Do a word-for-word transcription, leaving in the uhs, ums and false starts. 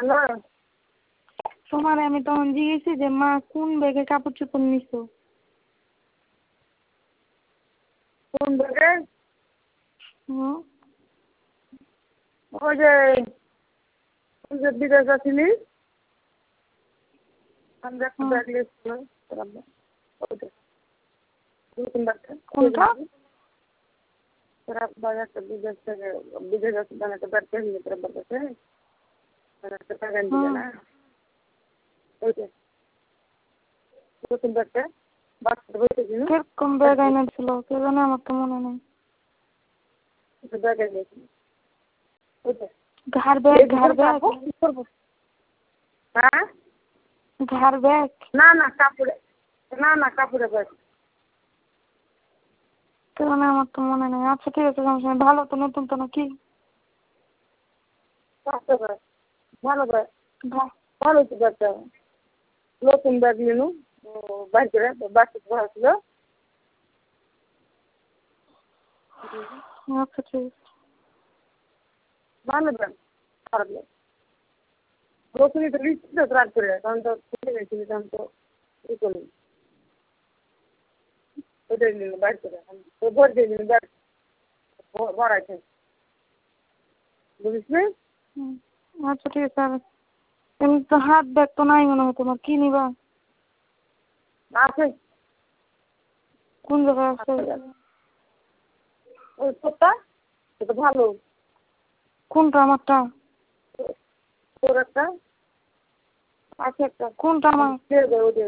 Hello. তোমার আমি তখন জিজ্ঞেসি যে মা কোন ব্যাগে কাপড় চোপড় নিছো? কোন ব্যাগে? হুম ওই যে তুই যে বিদেশ যাচ্ছিলি আমি একটা ব্যাগ লিয়েছিল ওইটা নতুন ব্যাগটা কোনটা? তোরা একটা বিদেশ থেকে বিদেশ যাচ্ছিল একটা ব্যাগ কিনে তোরা ব্যাগটাতে একটা ব্যাগ আনবি না ওইটা নতুন ব্যাগটা বাচ্চাটা বসে কিনো কিরকম ব্যাগ এনেছিল কে জানে, আমার তো মনে নেই। ব্যাগ এনেছিল ওইটা ঘাড় ব্যাগ, ঘাড় ব্যাগ। কি করবো? হ্যাঁ ঘাড় ব্যাগ? না না কাপড়ে না না কাপড়ে ব্যাগ। কে জানে, আমার তো মনে নেই। আচ্ছা ঠিক আছে, সমস্যা নেই। ভালো তো, নতুন তো নাকি? কাপড়ে ব্যাগ ভালো ব্যাগ, বাহ, ভালো তো ব্যাগটা নতুন ব্যাগ নিনু বাইর করে বাচ্চা ভরা ছিল। আচ্ছা ঠিক আছে। ভালো ব্যাগ খারাপ ব্যাগ নতুনই তো লিখছি তো রাত করে তখন তো খুলে গেছিলি তখন তো ই করলি ওটাই নিল বাইর করে তো ভর দিয়ে নিল ব্যাগ ভরাইছে বুঝিস নি? হুম, আচ্ছা ঠিক আছে। আর এমনি তো হাত ব্যাগ তো নাই মনে হয় তোমার, কি নিবা? আছে কোন জায়গায় আছে? ওই ছোটটা এটা ভালো। কোনটা? আমারটা? তোর একটা আছে একটা কোনটা আমার? ছেড়ে দেয় ওদের